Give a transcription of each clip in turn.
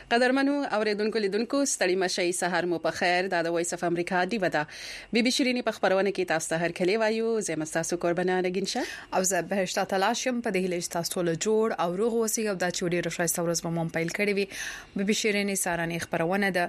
قدرمنو اوریدونکو لیدونکو ستړي مشي سحر مو په خیر دا د وایس اف امریکا دی ودا بي بي شيريني په خبرونه کې تاسو ته هر کلی وایو زه مستاسو قربانه نگینشه او زه بهشته تلاشم په دې هیله تاسو له جوړ او روغ وسی او د چوډي رښای ورځ به مون پیل کړی وي بي بي شيريني سارانه خبرونه د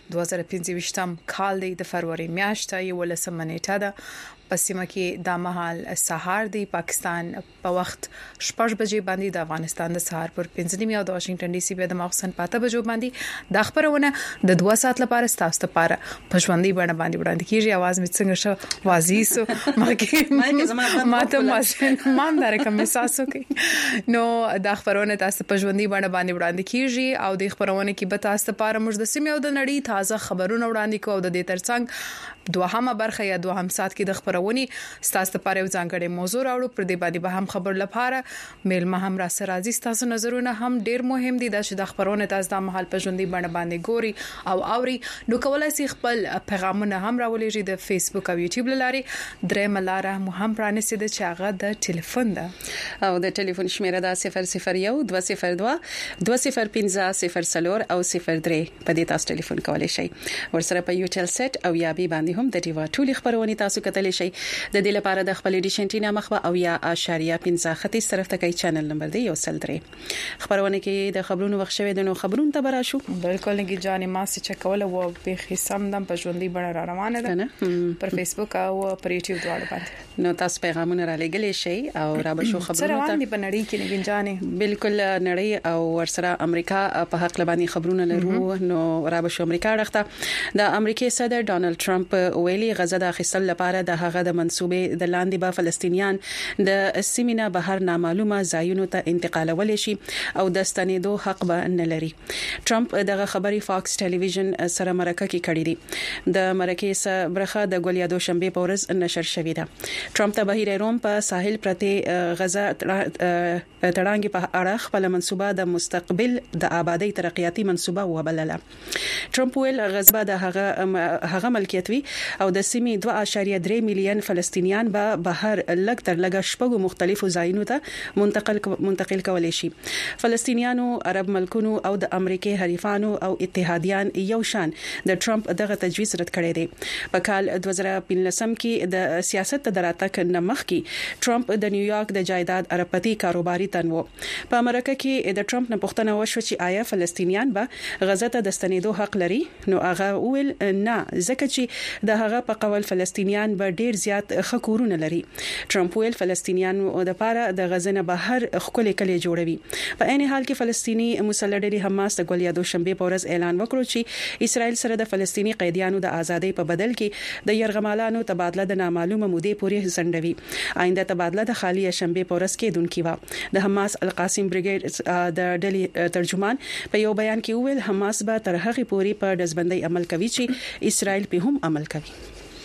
2025 کال د فروری میاشتې یو لسمه نیټه ده پسیمه کې د مهال سهار دی پاکستان په وخت 6 بجې باندې د افغانستان د سهار پر 15 او د واشنگټن ډي سي په د مخسن 5 بجو باندې د خبرونه د 2 ساعت لپاره ستاسو لپاره په ژوندۍ باندې وړاندې کیږي आवाज می څنګه شو وازیسو ماکه ماته ماشين دار کوم احساسو کې نو د خبرونه تاسو په ژوندۍ باندې وړاندې کیږي او د خبرونه کې به تاسو لپاره موږ د سیمې او د نړۍ تازه خبرونه وړاندې کوو د دې ترڅنګ دوهمه برخه یا دوهم سات کې د خبرونی ستاسو لپاره یو ځانګړی موضوع راوړو پر دې باندې به هم خبر لپاره میل ما هم را سره راځي تاسو نظرونه هم ډیر مهم دي د خبرونه تاسو د محل په ژوندۍ باندې ګوري او اوري نو کولای شي خپل پیغامونه هم راولېږي د فیسبوک او یوټیوب لارې درې ملاره مو هم پرانیسي د چاغه د ټلیفون ده او د ټلیفون شمیره ده 001 202 205 0 او 03 په دې تاسو ټلیفون کولای شئ ورسره په یوټل سیټ او یا بي باندې هم د ډیوا ټولي خبرونه تاسو کتلی شئ د دې لپاره د خپل ډیشنټینا مخه او یا اشاریه 15 ختیځ طرف ته کوي چینل نمبر دی یو سل درې خبرونه کې د خبرونو وخت شوی د نو خبرونو ته برا شو بالکل نه جاني ما څه چکول او په خصم دم په ژوندۍ بڼه را روانه ده پر فیسبوک او پر یوټیوب دواړو باندې نو تاسو پیغامونه را لګلې شئ او را به شو خبرونه سره باندې په نړۍ کې نه جاني بالکل نړۍ او ورسره امریکا په حق لبانی خبرونه لرو نو را به شو امریکا راخته د امریکای صدر ډونالد ټرمپ ویلي غزه د اخیستل لپاره د هغه د منسوبې د لاندې به فلسطینیان د سیمینه بهر نامعلومه ځایونو ته انتقالول شي او د ستنېدو حق به نه لري ټرمپ دغه خبري فاکس ټلویزیون سره مرکه کې کړې دي د مرکې سره برخه د ګولیادو شنبه په ورځ نشر شوې ده ټرمپ ته بهیر روم په ساحل پرته غزه تړانګي په اړه خپل منسوبه د مستقبل د آبادی ترقیاتي منسوبه وبلله ټرمپ ویل غزه د هغه ملکیت وي او د سیمې 2.3 میلیون فلسطینیان به بهر لګ تر لګ شپږو مختلفو ځایونو ته منتقل کولای شي فلسطینیانو عرب ملکونو او د امریکای حریفانو او اتحادیان یو شان د ټرمپ دغه تجویز رد کړی دی په کال 2015 کې د سیاست تدارک نمخ کې ټرمپ د نیویارک د جایداد ارپتی کاروباري تنو په امریکا کې د ټرمپ نه پوښتنه وشو چې آیا فلسطینیان به غزه ته د ستنېدو حق لري نو هغه ویل نه ځکه چې د هغه په قول فلسطینیان به ډیر زیات خکورونه لري ټرمپ ویل فلسطینیان د لپاره د غزه نه بهر خپل کلی جوړوي په عین حال کې فلسطینی مسلح حماس د ګولیادو شنبه په ورځ اعلان وکړ چې اسرائیل سره د فلسطینی قیدیانو د ازادۍ په بدل کې د يرغمالانو تبادله د نامعلومه مودې پورې ځنډوي آینده تبادله د خالی شنبه په ورځ کې دونکي و د حماس القاسم بریګیډ د ډلی ترجمان په یو بیان کې ویل حماس به تر هغه پورې په دزبندۍ عمل کوي چې اسرائیل په هم عمل کوي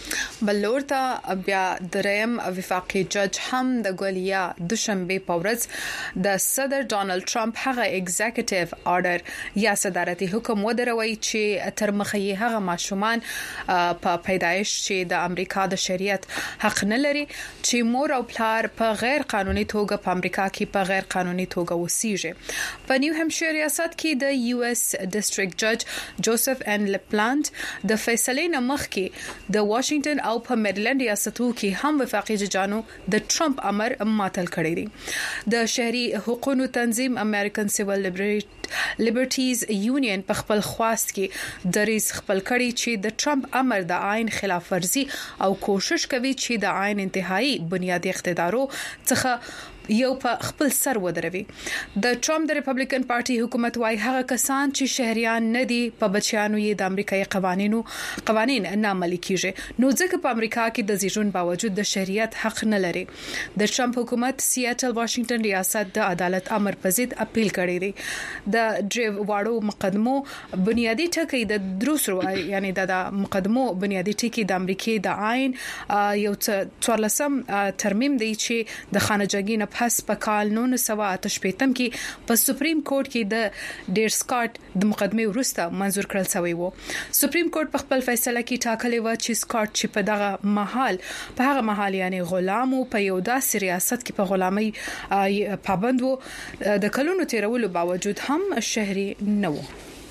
بلورته بیا دریم وفاقي جج هم د ګولیا دوشنبه په ورځ د صدر ډونالد ټرمپ هغه ایگزیکټیو آرډر یا صدارتي حکم ودروي چې تر مخه هغه ماشومان په پیدایش چې د امریکا د شریعت حق نه لري چې مور او پلار په غیر قانوني توګه په امریکا کې په غیر قانوني توګه وسیږي په نیو همشیر ریاست کې د یو اس ډیسټریکټ جج جوزف ان لپلانت د فیصلې نه مخکې د واشنگټن او په میریلند ریاستو کې هم وفاقي ججانو د ټرمپ امر ماتل کړی دی د شهري حقوقو تنظیم امریکن سیویل لیبرټیز یونین په خپل خواست کې دریز خپل کړی چې د ټرمپ امر د آئین خلاف ورزي او کوشش کوي چې د آئین انتهایی بنیادی اقتدارو څخه یو په خپل سر ودروي د ټرمپ د ریپبلیکن پارټي حکومت وايي هغه کسان چې شهريان نه دي په بچیانو یې د امریکایي قوانين نه عملي کیږي نو ځکه په امریکا کې د زیږون باوجود د شریعت حق نه لري د ټرمپ حکومت سیاتل واشنگټن ریاست د عدالت امر په ضد اپیل کړی دی د ډریو واړو مقدمو بنیادی ټکی د دروسرو یعنی د مقدمو بنیادی ټکی د امریکای د آئین یو 14 ترمیم دی چې د خانجګۍ نه پس په کال 1988 کې په سپریم کورټ کې د ډیر سکاٹ د مقدمه وروسته منزور کړل شوی وو سپریم کورټ په خپل فیصله کې ټاکلی و چې سکاٹ چې په هغه محل یعنی غلام په یو داسې ریاست کې په غلامۍ پابند وو د کلونو تیرولو باوجود هم شهري نه وو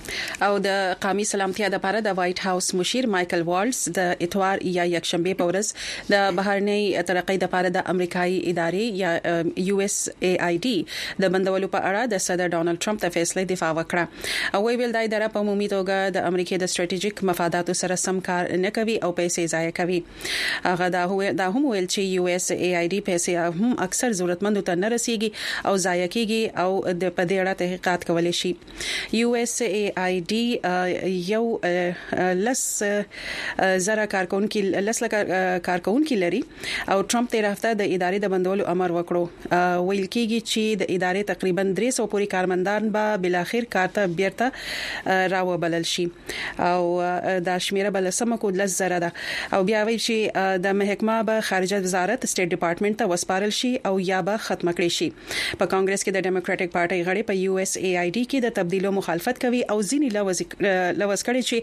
او د قومي سلامتیا لپاره د وایټ هاوس مشیر مايكل والز د اتوار یا یکشنبه په ورځ د بهرنی ترقۍ لپاره د امریکایي ادارې یا USAID د بندولو په اړه د صدر ډونالد ټرمپ د فیصلې دفاع وکړه او ویل د ادارې په عمومي توګه د امریکا د ستراتیژیک مفاداتو سره سم کار نه کوي او پیسې ضایع کوي. هغه دا هم ویل چې USAID پیسې هم اکثر ضرورتمندو ته نه رسیږي او ضایع کیږي او د پدې اړه تحقیقات کولای شي. USAID یو لس زره کارکونکو لري او ټرمپ تیر هفته د ادارې د بندولو امر وکړو. ویل کیږي چې د ادارې تقریبا 300 پورې کارمندان به بل اخر کار ته بیرته راوبلل شي او د شمیره بل سم کو 10,000 ده او بیا ویل چې د محکمه به خارجه وزارت سټیټ ډپارټمنټ ته وسپارل شي او یا به ختم کړي شي. په کانګرس کې د ډیموکراټک پارټي غړي په USAID کې د تبدیلو مخالفت کوي او ځینې لوز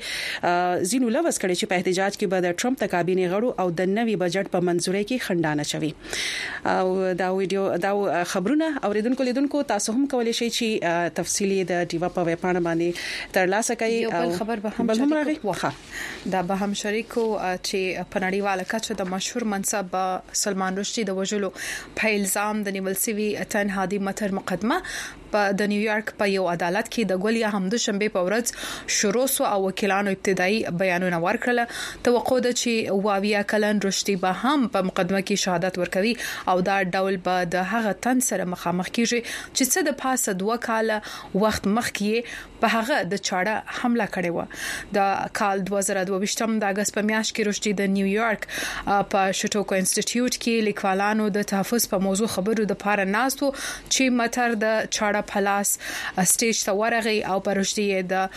کړي چې په احتجاج کې به د ټرمپ د کابینې غړو او د نوي بجټ په منځوري کې خندانه شوي. او دا ویډیو دا خبرونه اوریدونکو لیدونکو تاسو هم کولای شئ چې تفصیلی د ډیوا په ویب پاڼه باندې ترلاسه کړئ. او خبر به هم شریک دا به هم شریکو چې په نړیواله کچه د مشهور منصب سلمان رشدي د وژلو په الزام د نیول سوي اتن هادي متر مقدمه د نیویارک په یو عدالت کې د ګولیا همدو شنبه په ورځ شروع سو او وکیلانو ابتدایي بیانونه ورکړل. توقع ده چې واویا کلن رشدي به هم په مقدمه کې شهادت ورکوي او دا ډول به د هغه تن سره مخامخ کیږي چې څه د پاسه 2 کال وخت مخکې په هغه د چاړه حمله کړې و. د کال 2022 د اگست په میاشت کې رشدي د نیویارک په شټوکو انسټیټیوټ کې لیکوالانو د تحفظ په موضوع خبرو د پاره ناستو چې متر د چاړه پلاس سټیج ته ورغی او پرشتي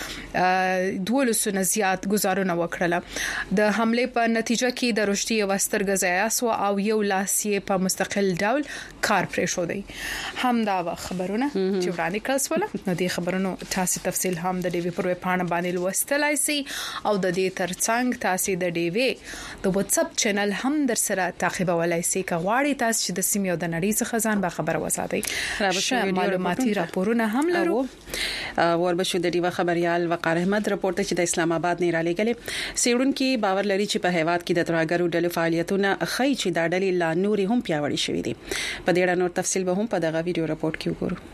د 12 نه زیات گزارونه وکړه. د حمله په نتیجه کې د رشدي وسترګ ضایع شو او یو لاس یې په مستقل ډول کار پرې شو دی. هم دا خبرونه چې وړاندې کړل سول نو د خبرونو تاسو تفصیل هم د ډیوی پر پاڼه باندې لوستلای شئ او د دې ترڅنګ تاسو د ډیوی د واتس اپ چینل هم در سره تعقیبولای شئ کغواړی تاسو چې د سیمې او د نړۍ څخه ځان به خبر وساتئ. راوښه معلوماتي راپورونه هم لرو. وربشو د ډیوا خبريال وقار احمد راپورته چې د اسلام آباد نه را لګلې سیړونکو باور لري چې په هیواد کې د ترهګرو ډلو فعالیتونه خی چې د ډلې لا نوري هم پیاوړي شوې دي. په دې اړه نور تفصیل به هم په دغه ویډیو راپورټ کې وګورو.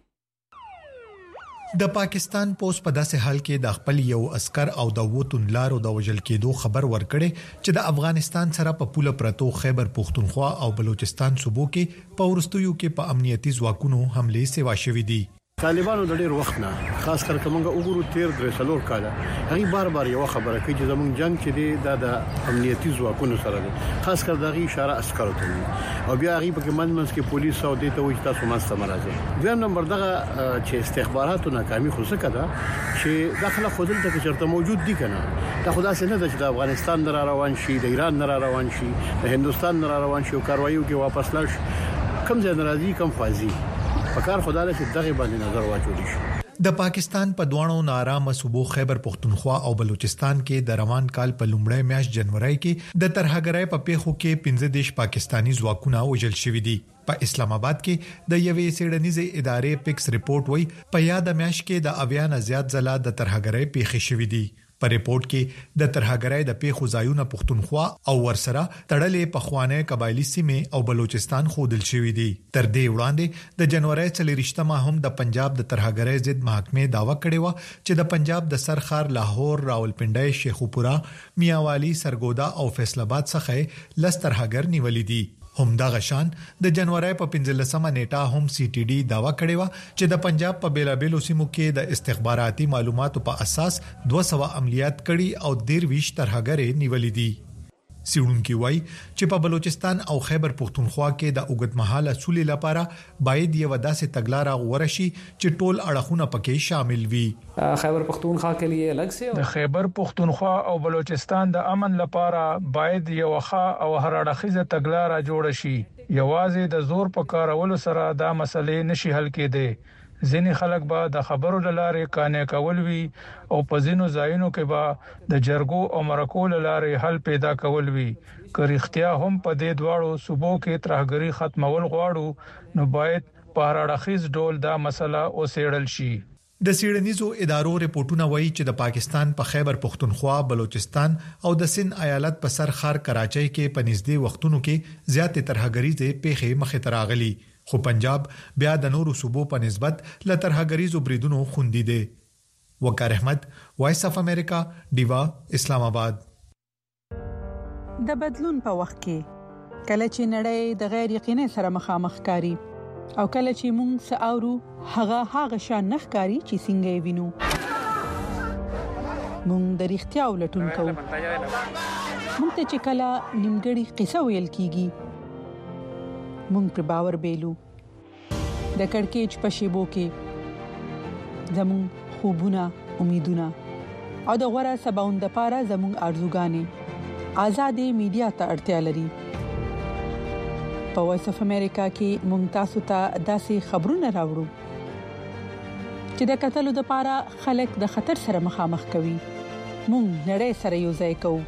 د پاکستان پوس په داسې حال کې د خپل یو عسكر او د ووتون لارو د وجل کېدو خبر ورکړي چې د افغانستان سره په پوله پرتو خیبر پختونخوا او بلوچستان صوبو کې په ورستیو کې په امنیتي ځواکونو حمله سیوا شوې دي. طالبانو د ډېر وخت نه خاص کر کومه وګورو تیر درې سلور کاله هغه بار یو خبره کوي چې زموږ جنگ چې دی د امنیتي ځواکونو سره دی خاص کر دغه اشاره عسکرو ته او بیا هغه په منځ کې پولیس او د ته وځي تاسو ماسته مرزه دویم نمبر دغه چې استخباراتو ناکامي خو څه کړه چې داخله خودل ته چرته موجود دي کنه دا خدا څنګه د افغانستان نه روان شي د ایران نه روان شي د هندستان نه روان شي او کاروایو کې واپس لاش کم ځای ناراضي کم خوازي پکار خدای له دغه باندې نظر واچول شي. د پاکستان په دوانو نارامه صوبو خیبر پختونخوا او بلوچستان کې د روان کال په لومړۍ میاشت جنوري کې د ترهګرۍ په پیښو کې 15 پاکستانی ځواکونه وژل شوي دي. په اسلام آباد کې د یوې سیډنیزي ادارې پکس ریپورت وایي په یاد میاشت کې د اویان زیات ځله د ترهګرۍ پیښې شوې دي. په ریپورت کې د ترهګرۍ د پیښو ځایونه پختونخوا او ورسره تړلې په خوانه قبایلی سیمه او بلوچستان خودل شوې دي. تر دې وړاندې د جنوري 24مه هم د پنجاب د ترهګرۍ ضد محکمې داوا کړې و چې د پنجاب د سرخار لاهور راولپنډي شیخوپورا میاوالی سرګودا او فیصل آباد څخه لس ترهګر نیولې دي. هم دا غشان د جنوري په 15مه نیټه هم CTD داوا کړی و چې د پنجاب په بیلابیلو سیمو کې د استخباراتي معلوماتو په اساس 200 عملیات کړي او 23 ترهګرې نیولې دي. سیړونکو وایي چې په بلوچستان او خیبر پختونخوا کې د اوږدمهاله سولې لپاره باید یو داسې تګلارې غوړه شي چې ټول اړخونه پکې شامل وي. خیبر پختونخوا کې لیے الګ سے د خیبر پختونخوا او بلوچستان د امن لپاره باید یو ښه او هر اړخیزه تګلارې جوړ شي. یوازې د زور په کارولو سره دا مسلې نشي حل کېدای. ځینې خلک به د خبرو لارې کانې کول وي او په ځینو ځایونو کې به د جرګو او مرکو لارې حل پیدا کول وي. که رښتیا هم په دې دواړو صوبو کې ترهګري ختمول غواړو نو باید په هر اړخیز ډول دا مسله اوسېړل شي. د سیړنیزو ادارو ریپورتونه وایي چې د پاکستان په خیبر پختونخوا، بلوچستان او د سند ایالت په سر خار کراچۍ کې په نږدې وختونو کې زیاتې ترهګریزې پیښې مخې ته راغلي، خو پنجاب بیا د نورو صوبو په نسبت له ترهګریزو بریدونو خوندي دي. وقار احمد، وایس اف امریکا، ډیوا، اسلام آباد. د بدلون په وخت کې کله چې نړۍ د غیر یقیني سره مخامخ کاری او کله چې موږ ساورو هغه شان نخکاری چې څنګه وینو، موږ د اړتیا ولټون کوو. موږ ته چې کله نیمګړی قصه ویل کیږي موږ پر باور بیلو. د کڑکېچ په شیبو کې زموږ خوبونه، امیدونه او د غوړه سباوند لپاره زموږ ارزوګانې آزادې میډیا ته اړتیا لري. په وایس اف امریکا کې مونږ تاسو ته داسې خبرونه راوړو چې د قتلو د لپاره خلک د خطر سره مخامخ کوي. مونږ نړۍ سره یو ځای کوو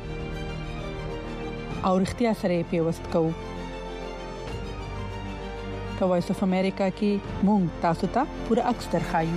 او اړتیا سره پیوست کوو. په وایس اف امریکا کې مونږ تاسو ته پوره عکس درخایو.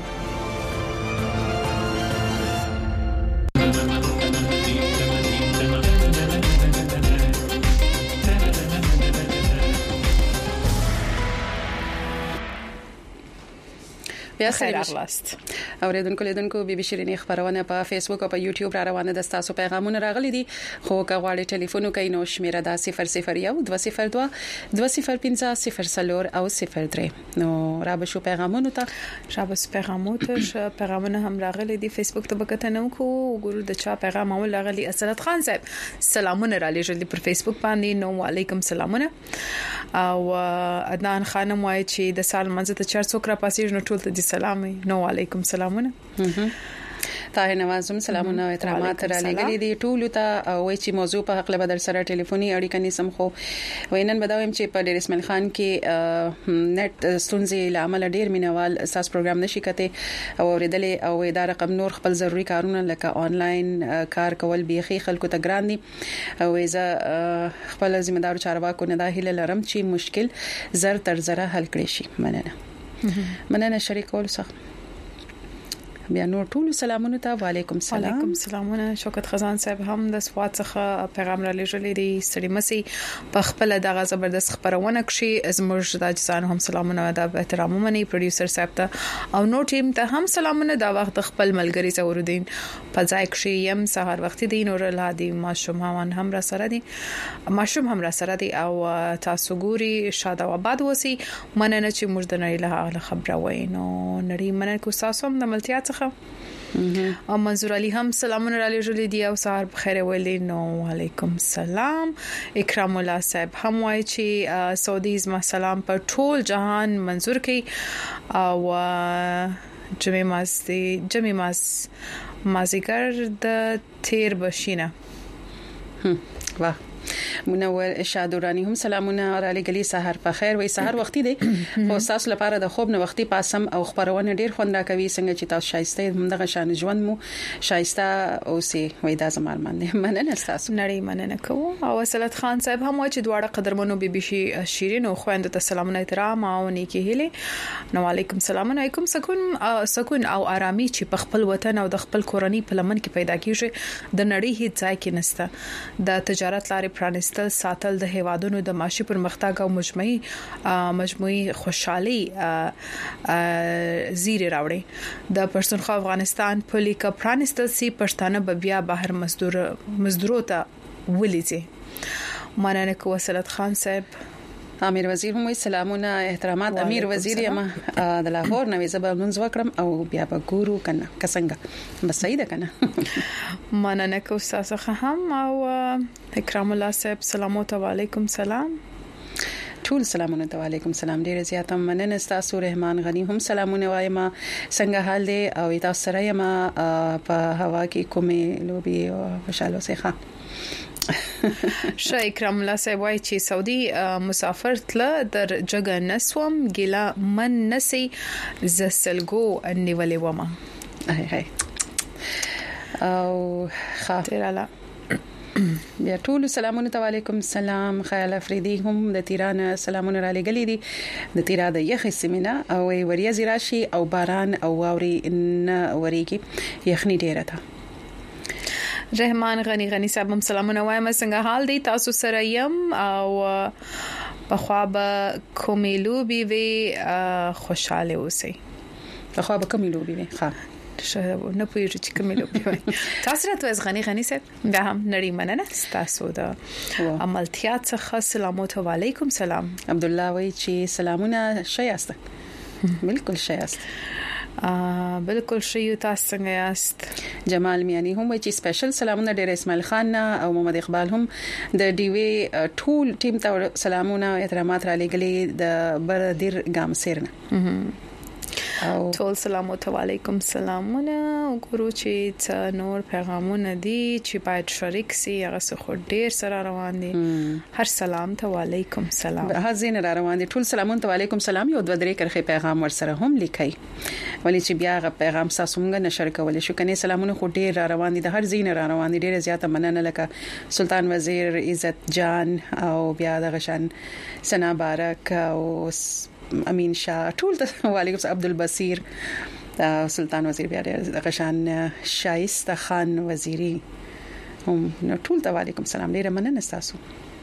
خیر اغلاست اوریدونکو لیدونکو بي بي شيرينې خبرونه په فیسبوک او په یوټیوب را روانه ده. تاسو پیغامونه راغلي دي خو کغواړي ټلیفون کوي نو شمیره دا 001 202 205 او 03 نو را به شو پیغامونه ته پیغامونه هم راغلي دي. فیسبوک ته وکټ نه کو ګورو د چا پیغام اول راغلي. اسلام خان صاحب سلامونه را لېږلي پر فیسبوک باندې. نو وعلیکم سلامونه. او عدنان خانم وایي چې د سال منځ ته 400 را پاسې نو ټول ته سلام. نو علیکم سلامونه. طاهر نوازم سلامونه او احترامات را لګلې دي ټول ته. وای چې موضوع په حق له بدل سره ټلیفوني اړیکه نسم خو وینن بداوم چې په ډیر اسماعیل خان کې نت ستونزې لامل ډیر مینوال اساس پروګرام نشي کته او ورېدلې او اداره رقم نور خپل ضروري کارونه لکه آنلاین کار کول بيخي خلکو ته ګران دي او اذا خپل ذمہ دار چارواکو نه داخله لرم چې مشکل زر تر زره حل کړي شي. مننه شریکول څخه بیا نور ټول سلامونه ته. وعلیکم السلام. وعلیکم السلام. شوکت خزان صاحب هم د سواد څخه پیغام را لېږلې دي. ستړي مسي په خپل دغه زبردست خبرونه کې زموږ د ځان هم سلامونه او د احترام مني پروډوسر صاحب ته او نو ټیم ته هم سلامونه. دا وخت خپل ملګری زوردین په ځای کې يم سحر وخت دي نور الهادي ماشوم هم را سره دي او تاسو ګوري شاده او آباد وسی. مننه چې موږ د نړۍ له خبره وینو. نړۍ مننه کو تاسو هم د ملتیا او منظور علي هم سلامونه را لېږلي دي او سحر بخیر ویلي. نو وعلیکم السلام. اکرام الله صاحب هم وایي چې سعودي زما سلام په ټول جهان منظور کړي او جمعې مازیګر د تیر بشینه. واه منور شادورانی هم سلامونه را لګلی. سحر په خیر وای. سحر وختي دی خو تاسو لپاره د خوب نه وختي پاسم او خبرونه ډیر خوند راکوي. څنګه چې تاسو شایسته همدغه شان ژوند مو شایسته اوسې وای. دا زمار باندې مننه تاسو. نړۍ مننه کوم. او اصلت خان صاحب هم وای چې دواړه قدرمنو بي بي شيرین او خويندو ته سلامونه احترام او نیکی هلي. نو علیکم السلام علیکم. سکون او آرامي چې په خپل وطن او د خپل کورنۍ په لمن کې پیدا کیږي د نړۍ هیڅ ځای کې نشته. د تجارت لارې پرانستل ساتل د هیوادونو د معاشي پرمختګ او مجموعي خوشحالي زیری راوړي. د پښتونخوا افغانستان په لیکه پرانستل سي پښتانه بیا بهر مزدورو ته ولېږي. مننه کو وصلت خان صاحب. امیر وزیر هم سلامونه احترامات. امیر وزیر یم د لاهور نوې زبر منځ وکړم او بیا به ګورو کنه کسنګ بس صحیح ده کنه. مننه کو تاسو هم او اکرام الله صاحب سلامات علیکم سلام. ټول سلامونه ته وعلیکم سلام. ډیر زیات مننه تاسو. رحمان غنی هم سلامونه وایم. څنګه حال دی او تاسو سره یم په هوا کې کومه لوبي او خوشاله اوسئ. شای اکرام الله صاحب وایي چې سعودي مسافر تل در جګه نسوم ګیلا من نسی زسلګو نیولې ومه. هاي او خاطر الله بیا ټول سلامونه علیکم سلام خیال افریدي هم د تیران سلامونه را لګلې دي د تیرا د یخ سیمینه او وریا زراشي او باران او واوري نه وريږي یخني ډیره ده رحمان غنی صاحب هم سلامونه وایم څنګه حال دی تاسو سره يم او په خواب کومیلو بي وي خوشاله اوسئ په خواب کومیلو بي وي ښه نه پوهیږي چې کومې لوبي تاسو راته از غنی صاحب دا هم نړۍ مننه تاسو دا عملتیا څخه سلامات علیکم سلام عبد الله وای چې سلامونه شایسته بالکل شایسته بالکل شیو تاسو څنګه یاست جمال میانی هم وای چې سپیشل سلامونه ډیر اسماعیل خان او محمد اقبال هم د ډیوی ټول ټیم ته سلامونه احترامات را لګلې د بردیر ګام سیرنه ټول سلامات علیکم سلامونه وګورو چې نور پیغامونه دي چې باید شریک سي هغه څه ډیر سره روان دي هر سلام ته علیکم سلام هزین را روان دي ټول سلامونه ته علیکم سلام یو د درې کرخه پیغام ور سره هم لیکي ولی چې بیا غو پیغام تاسو موږ نشر کولای شو کني سلامونه خو ډیر را روان دي د هر زین را روان دي ډیر زیاته مننه لکه سلطان وزیر عزت جان او بیا د غشن سنا بارک او امین شاه ټول وعلیکم عبد البصیر سلطان وزیر بیا غشان شایسته خان وزیری هم ټول ته وعلیکم سلام ډیر مننه تاسو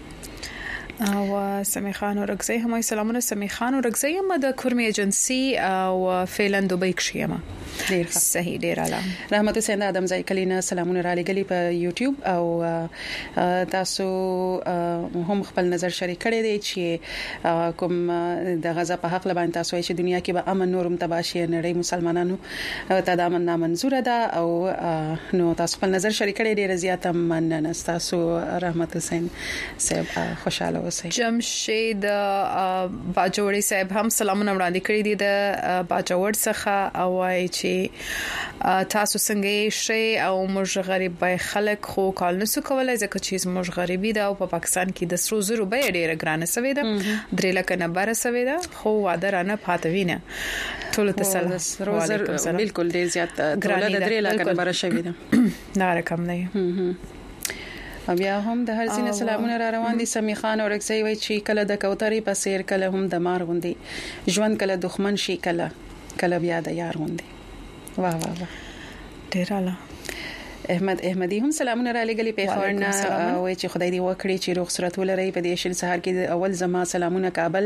او سمی خان اورګزی هم سلامونه سمی خان اورګزی هم د کورمی ایجنسی او فعلا دوبۍ کښیمه ډیر صحیح ډیر اعلی رحمت حسین ادم ځای کلینا سلامونه را لګلی په یوټیوب او تاسو هم خپل نظر شریک کړی دی چې کوم د غزا په حق لبان تاسو چې دنیا کې به امن نورم تباشي نړۍ مسلمانانو ته د امن نامنظور ده او نو تاسو خپل نظر شریک کړی ډیر زیات مننه تاسو رحمت حسین صاحب خوشاله جمشید باجوړی صاحب هم سلامونه وړاندې کړی دي د باجوړ څخه او وايي چې تاسو څنګه شي او موږ غریبای خلک خو کال نسو کولای ځکه چې موږ غریبي ده او په پاکستان کې د سرو زرو به ډیره ګرانه سوي ده 3 لک نه بار سوي ده خو واده رانه پاتوینه ټول ته سلام بالکل ډیر زیات دولت 3 لک نه بار شوي ده نه رقم نه بیا هم د هر ځینې سلامونه را روان دي سمی خان او رکسي وای چې کله د کوترې په سیر کله هم د مار غوندي ژوند کله دښمن شي کله بیا د یار غوندي واه واه واه ډیر اعلی احمد احمدي هم سلامونه را لګلي په خورنا وای چې خدای دې وکړي چې روغ صورت ولري په دې شل سحر کې اول زما سلامونه کابل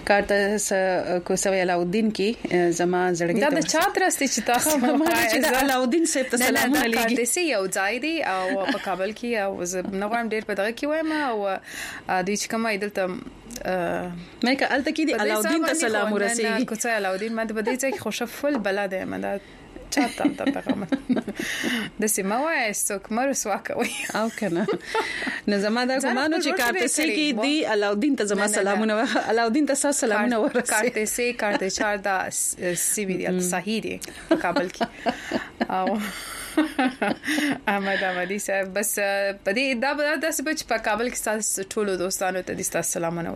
کارته کو سوي علاؤالدین کې زما زړګي دا د چا ترسته چې تاسو چې د علاؤالدین صاحب ته سلامونه لګي کارته سي یو ځای دی او په کابل کې او نغوام ډیر په دغه کې وایم او د هیڅ کومه دلته مې کالته کې دی علاؤالدین ته سلام ورسېږي کو څه علاؤالدین ماته په دې ځای کې خوشا فل بلد یم دا چاته ته پیغام د سیمه وای څوک مر سواکوي او کنه نه زما دا ګمانو چې کارته سي کې دی علاؤالدین ته زما سلامونه علاؤالدین ته سلامونه ورسې کارته سي کارته چار دا سی وی دی صحیح دی کابل کې او احمد احمدي صاحب بس په دې دا د سبب په کابل کې تاسو ټول دوستانو ته د تاسو سلامونه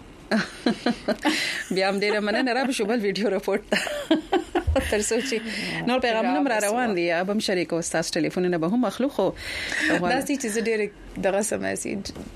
ورسېږي بیا هم ډیره مننه را به شوبل ویډیو رپورټ تر سوچي نو پیغامونه را روان دي اب هم شریک او تاسو ټلیفونونه به هم مخلوق دا چې ډیره دغه سماسي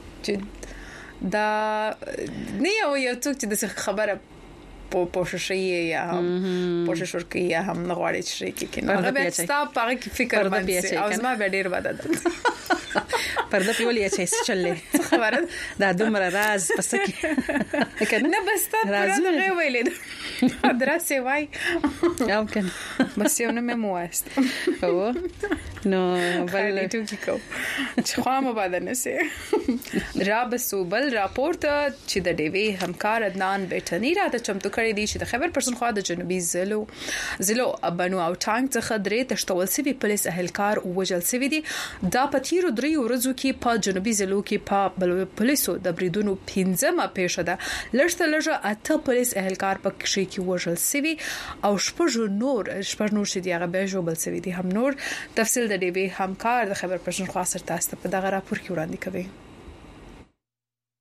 چې دا نه یو څوک چې د خبره پوښښي یا پوښښ ورکي یا هم نغواړي چې کې نو هغه ستا په کې فکر باندې او زما به ډیر بد ده پرده پیولې چې چلې خبره دا دومره راز پس کې کنه نه بس تا پرده غوي ویلې دراسه وای او کنه بس یو نه مې موست او نو بل ټو کیکو چې خو ما بعد نه سي را بسوبل راپورټ چې د ډیوی همکار عدنان بیٹنی را ته چمتو کړی دی چې د خیبر پښتونخوا د جنوبي ضلعو بنو او ټانګ څخه درې تشتول سوي پولیس اهلکار وژل سوي دي دا پتیرو درې ورځو کې په جنوبي ضلعو کې په پولیسو د بریدونو 15مه پیښه ده لږه اته پولیس اهلکار په کې وژل سوي او شپږ نور چې دی هغه به جوړل سوي دي هم نور تفصیل د ډیوی همکار د خیبر پښتونخوا سره تاسو په دغه راپور کې وړاندې کوي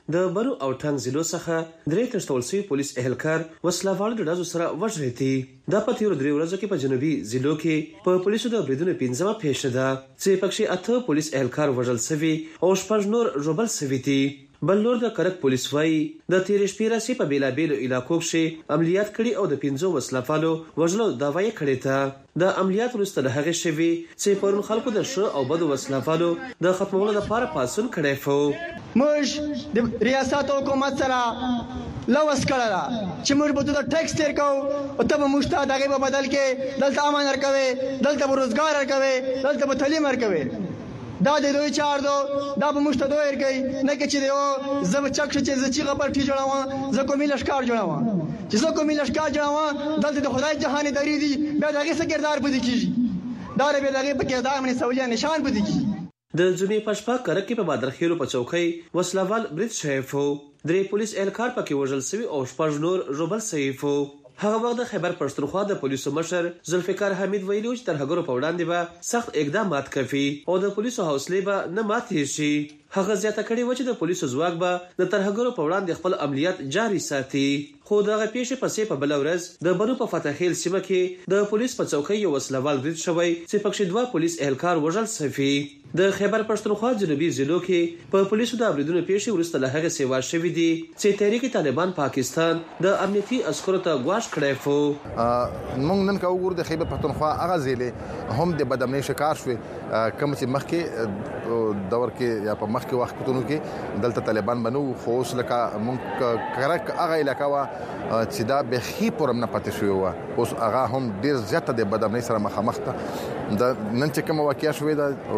د برو او ټنګ ضلعو څخه درې تشتول شوي پولیس اهلکار وسلوال ډډازو سره وژل دي. دا په تیرو 3 ورځو کې په جنوبي ضلعو کې په پولیسو د بریدونو 15مه پیښه ده چې پکې 8 پولیس اهلکار وژل شوي او 6 نور ژوبل شوي دي. بل نور د کرک پولیس وایي د تیرې شپې راسي په بیلابیلو علاقو کې عملیات کړي او د 15 وسلوالو وژلو دعوی کړې ده. د عملیات وروسته د هغې شوي چې پرون خلکو د ښه او بدو وسلوالو د ختمولو لپاره پاڅون کړی و. موږ د ریاست حکومت سره لوس کړل چې موږ به د ټیکس تیر کوو او ته به موږ ته دغه په بدل کې دلته امان ورکوي، دلته به روزګار ورکوي، دلته به تعلیم ورکوي. دا د دوی چار دو دا به مشته دوی ورګي نه کې چې یو زب چک چې زچې غپړټي جوړاوه زه کومې لشکار جوړاوه چې زه کومې لشکار جوړاوه دلته د خدای جهان دری دي به دغه سګردار پدې کیږي دا به دغه په کې دا باندې سولیا نشان پدې کیږي. د جمعې پښپا کرک کې په بادرخیلو په چوکۍ وسلوال برید شیفو 3 پولیس اهلکار پکې وژل شوي او 6 نور ژوبل شوي. هغه وخت د خیبر پښتونخوا د پولیسو مشر ذوالفقار حمید ویلي چې ترهګرو په وړاندې به سخت اقدامات کوي او د پولیسو حوصله به نه ماتې شي. هغه زیاته کړې و چې د پولیسو ځواک به د ترهګرو په وړاندې خپل عملیات جاري ساتي. خو دغه پیښې پسې په بل ورځ د بنو په فتحخیل سیمه کې د پولیس په چوکۍ یو وسلوال برید شوی چې پکې 2 پولیس اهلکار وژل شوي. د خیبر پښتونخوا جنوبي ضلعو کې په پولیسو د بریدونو پیښې وروسته له هغه سیوا شوې دي چې تحریک طالبان پاکستان د امنیتي عسکرو ته غواش کړی وو. موږ نن کا وګورو د خیبر پښتونخوا هغه ضلع هم د بدامنۍ شکار شوی کوم چې مخکې دور کې یا په مخکې وختونو کې دلته طالبان بنو خو اوس لکه موږ کرک هغه علاقہ وا چې دا به خي پرم نه پاتې شوی و اوس هغه هم ډیر زیاته د بدامنۍ سره مخامخ ته د نن چې کوم واقعیا شوی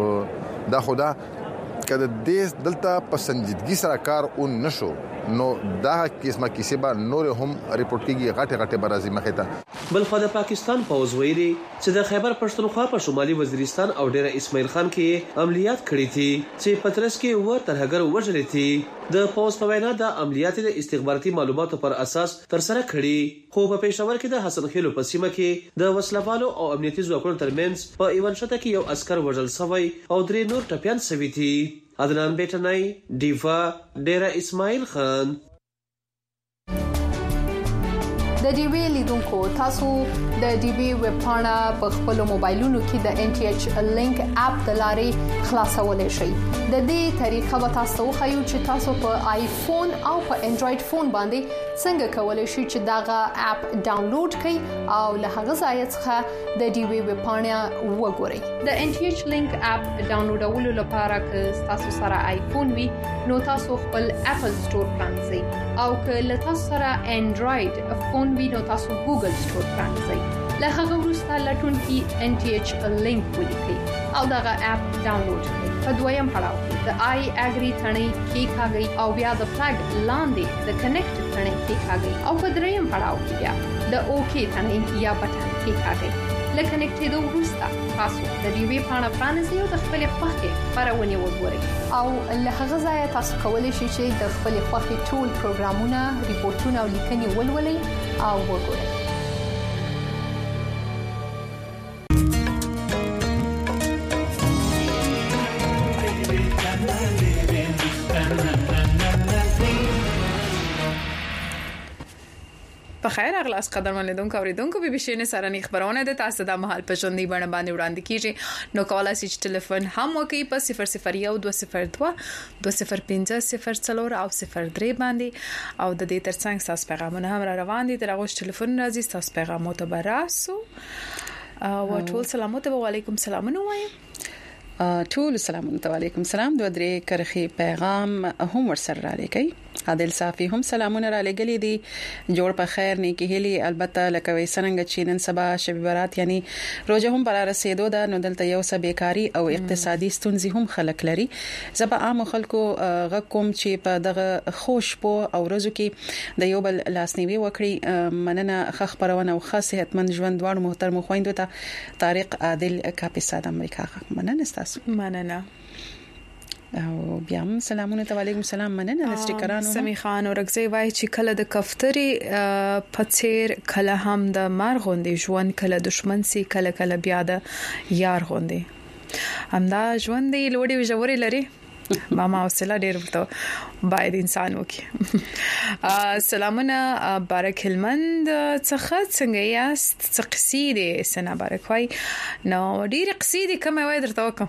دا خدا کله د دلته په سنجیدګي سره کار اون نشو نو دا قسمه کیسه به نور هم ریپورت کیږي غټه برازي مخه ته. بل خو د پاکستان پوز ویلي چې د خیبر پښتونخوا په شمالي وزیرستان او ډیره اسماعیل خان کې عملیات کړي دي چې پترس کې و ترهګر وژلې دي. د پوز په وینا د عملیات د استخباراتي معلوماتو پر اساس تر سره کړي. خو په پېښور کې د حسن خیلو په سیمه کې د وسلوالو او امنیتي ځواکونو ترمنځ په ایوان شته کې یو عسكر وژل شوی او 3 نور ټپيان شوي دي. عدنان بیٹنائی ډیوا ډیره اسماعیل خان. د ډي وی لیدونکو تاسو د ډي وی ویب پاڼه په خپل موبایلونو کې د ان ټي ایچ لینک اپ د لارې خلاصولای شئ. د دې طریقه به تاسو خو چې تاسو په آیفون او په انډراید فون باندې څنګه کولای شئ چې داغه اپ ډاونلوډ کړئ او له هغه ځای څخه د ډي وی ویب پاڼه وګورئ. د ان ټي ایچ لینک اپ ډاونلوډولو لپاره که تاسو سره آیفون وي نو تاسو خپل اپل سٹور پرانځئ او که له تاسو سره انډراید فون وي نو تاسو ګوګل سٹور پرانځئ. له هغه وروسته لټون کې ان ټي ایچ لینک ولیکئ او دغه اپ ډاونلوډ کړئ. په دویم پړاو کې د آی اګری ثنې کې کاږئ او بیا د فلګ لاندې د کنیکټ ثنې کې کاږئ او په دریم پړاو کې بیا د اوکی ثنې یا بټن کې کاږئ. لکه کنیکټېدو وروسته تاسو د دې وی پاڼه پرانیزئ او د خپل خوښې خبرونه وګورئ او له هغه ځای تاسو کولی شئ چې د خپل خوښې ټول پروګرامونه، ریپورتونه او لیکنې ولولئ او وګورئ. په خیر اغلاس قدرمن لیدونکو اوریدونکو بي بي سي نه سره خبرونه د تاسو د محل په ژوندۍ باندې وړاندې کیږي. نو کولای شئ چې ټلیفون هم وکړئ په 001 202 205 04 او 03 باندې او د دې ترڅنګ تاسو پیغامونه هم را روان دي. دغه ټلیفون راځي تاسو پیغامو ته براسو او ټول سلامات و علیکم السلام نو وایم ټول سلامونه وعلیکم السلام. دوه درې کرخي پیغام هم ورسره را لګي. عادل صافي هم سلامونه را لګلې دي. جوړ په خیر نیکی هلي البته لکه وې څنګه چې نن سبا شب برات یعنی روزه هم پر رسیدو ده نو دلته یو څه بیکاری او اقتصادي ستونزې هم خلک لري. زبا عام خلکو غکم چې په دغه خوش پو او روزو کې د یو بل لاسنیوي وکړي. مننه خبرونه او خاص صحتمند ژوند دوه محترم خويندو ته طارق عادل کاپیسا د امریکا. مننه تاسو. مننه او بیا هم سلامونه ته وعلیکم السلام. مننه د سټیکرانو. سمي خان ورغزي وای چې کله د کفتري پڅیر کله هم د مارغوندې ژوند کله دشمن سي کله بیا د یار غوندې همدا ژوند دی لوړي وجوري لري. ماما حوصله ډېر ورته باید انسان وکي. سلامونه بارک هلمند څخه څنګه یاست؟ څه قصیده سنا بارک وای نو ډېر قصیده کوم وای درته وکم.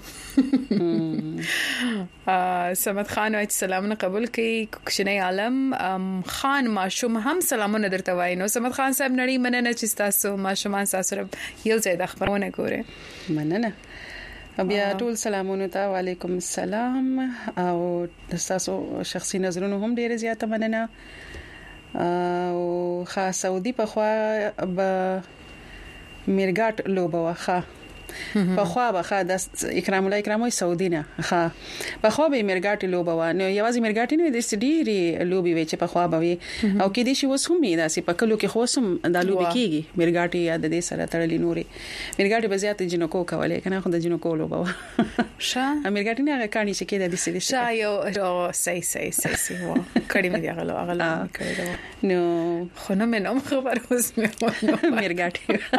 سمت خان وای سلامونه قبول کړي. کوشنی عالم خان ماشوم هم سلامونه درته وای. نو سمت خان صاحب نړۍ مننه چې تاسو ماشومان سره یو ځای د خبرونه ګوره. مننه. بیا ټول سلامونه ته وعلیکم السلام او تاسو شخصي نظرونه هم ډیره زیاته مننه. او خاص سعودي په خوا به میرګاټ لوبه واخه په خوا به د اکرام الله اکراموي سعودي نه ها په خوا به میرګاټ لوبه و نو یوازې میرګاټ نه د سډيري لوبي وي چې په خوا به وي او کې دي شي وسوم دا سي په کلو کې خوسم د لوبي کېږي میرګاټ یا د دې سره تړلې نوري میرګاټ به زیات جنکو کولای کنه خو د جنکو لوبه و شا میرګاټ نه هغه کاني چې کې د دې سړي شا یو سي و کړي مې هغه کړي نو خو نه مې نوم خبر اوس مې میرګاټ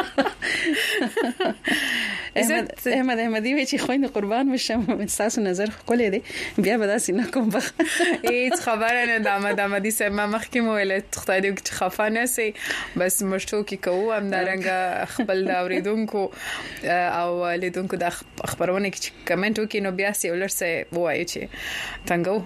احمدی وی چې خويند قربان وشم تاسو نظر کولې دي بیا به تاسو نه کوم بخ هیڅ خبره نه دامدي سم مخکې مو ویل خدای دې چې خفه نه سي بس مشتو کې کوو هم دارنګ خپل دا اوریدونکو او لیدونکو د خبرونه کې کمنټ وکړي نو بیا سي ولرسه وایي چې څنګه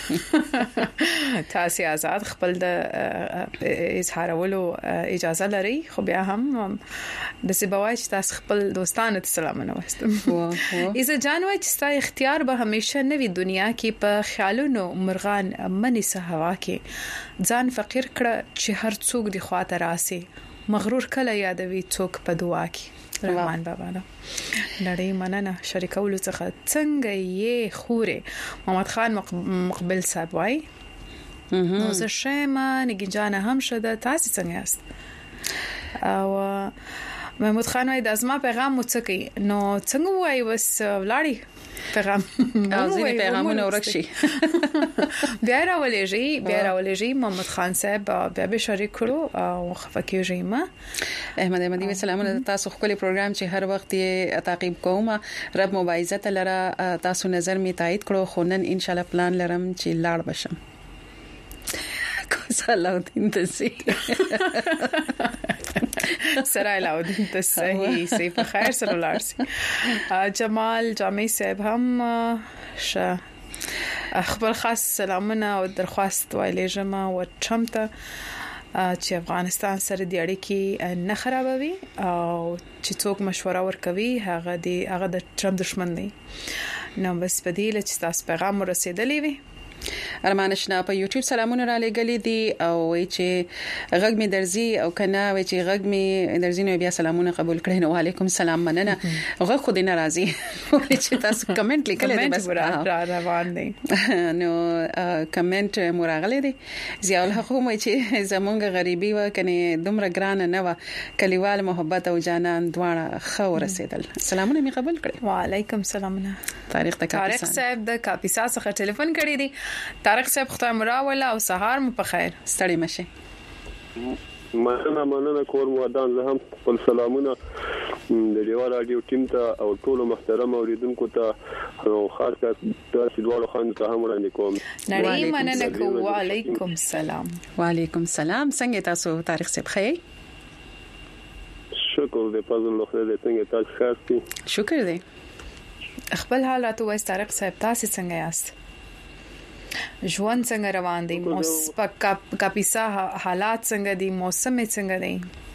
تاسو آزاد خپل د اظهارولو اجازه لري خو بیا هم د سبوای چې تاسو خپل دوستانو ته سلامونه واستم. ایزه جانوي چې ستا اختیار به همیشه نوي دنیا کې په خیالونو مرغان منی سه هوا کې ځان فقیر کړه چې هر څوک دی خواته راسي مغرور کله یادوي څوک په دعا کې. رحمان بابا نو نړۍ مننه شریکولو څخه څنګه یې خوره محمد خان مقبل صاحب وای نو زه شمه نګنجانه هم شده تاسو څنګه یاست؟ او محمود خان وای د ازما پیغام مڅکی نو څنګه وای وس ولاړی پیغام او ځینې پیغامونه ورکشي بیا راولېږي محمد خان صاحب بیا به شریک کړو او خفکیږي ما احمدی سلامونه تاسو خپل پروګرام چې هر وخت یې تعقیب کوم رب مبایزه لره تاسو نظر می تایید کړو خو نن ان شاء الله پلان لرم چې لاړ بشم سلامدین تسی سره علاودین تسی په خیر سره لارسي جمال جامع صاحب هم خبر خاص سلامونه او درخواست وایلی جما او چمته چې افغانستان سره د اړیکې نه خرابوي او چې څوک مشوره ورکوي هغه د ټرمپ دشمن دی نو بس بدیل چې تاسو پیغام رسیدلی وي. ارمان شنا په یوټیوب سلامونه را لګلې دي او وی چې غږ می درځي او کنه وی چې غږ می درځي نو بیا سلامونه قبول کړئ نو علیکم سلام مننه غږ خو دې ناراضي چې تاسو کمنټ لیکل دي بس را روان دي نو کمنټ مراغله دي زیاول حکومت چې زمونږ غریبي و کنه دومره ګران نه و کلیوال محبت او جانان دواړه خو رسیدل سلامونه می قبول کړئ. وعلیکم سلامونه. طارق صاحب د کاپیسا څخه ټلیفون کړی دی. طارق صاحب خدای مراوله او سهار مو په خیر. ستړي مشه. مننه کور مودان زه هم خپل سلامونه د ډیوا رادیو ټیم ته او ټول محترم اوریدونکو ته او خاص کر تاسو دوه خان ته هم وړاندې کوم. نړۍ مننه کوم. وعلیکم السلام. وعلیکم السلام. څنګه تاسو طارق صاحب خیر؟ شکر دې فضل الله خیر دې څنګه تاسو خاصتي؟ شکر دې. خپل حالات وایي طارق صاحب تاسو څنګه یاست؟ ژوند څنګه روان دي؟ کاپیسا حالات څنګه دي؟ موسم څنګه دی؟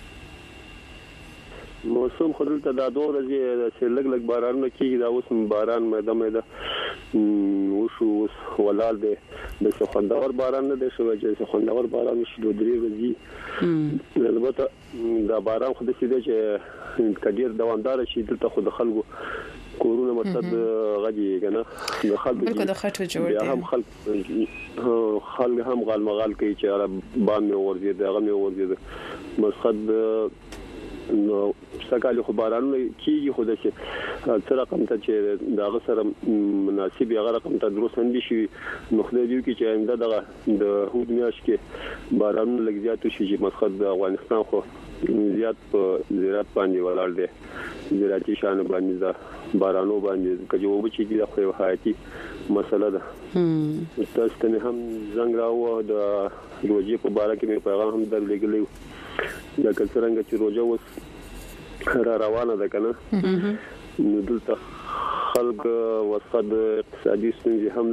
موسم خدای ته دا دوه ورځې چې لګ بارانونه کیږي دا اوس باران مېده وشو ولال دی د خوندور باران نه دی شو چې خوندور باران شو د درې ورځې البته دا باران خو د چې کډیر دوامدار شي دلته خو د خلکو کورونه مطلب غږی کنه د خلکو د خټو جوړ دي هم خلک هم غالمغال کوي چې باندې ورځي دغه مې ورځي مسخد نو سکهاله خو بارانونه کیږي خو د چې تر رقم ته چې دغه سره مناسب هغه رقم ته دروسندې شي نو خدای دې کې چې آینده دغه د هود میاش کې بارانونه لږ زیات شي چې مسخد د افغانستان خو زیات په زراعت باندې ولاړ دی زراعتي شان باندې دا بارانو باندې کجوب چې د خو حیاتي مسله ده. تاسو ته هم زنګ راو د روزي په اړه کې مې پیغام هم درلګلیو دا څنګه چې روزه وس را روانه ده کنه نو دلته خلک وسد اقتصادي ستونزې هم